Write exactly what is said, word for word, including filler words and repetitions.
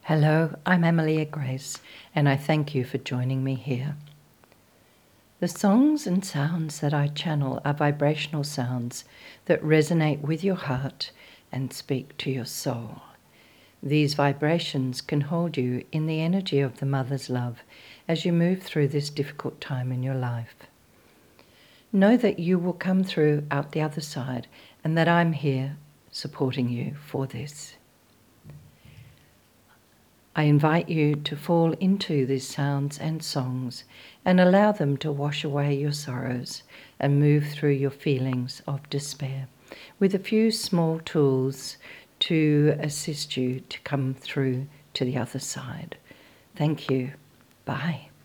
Hello, I'm Amalia Grace, and I thank you for joining me here. The songs and sounds that I channel are vibrational sounds that resonate with your heart and speak to your soul. These vibrations can hold you in the energy of the Mother's love as you move through this difficult time in your life. Know that you will come through out the other side and that I'm here supporting you for this. I invite you to fall into these sounds and songs and allow them to wash away your sorrows and move through your feelings of despair with a few small tools to assist you to come through to the other side. Thank you. Bye.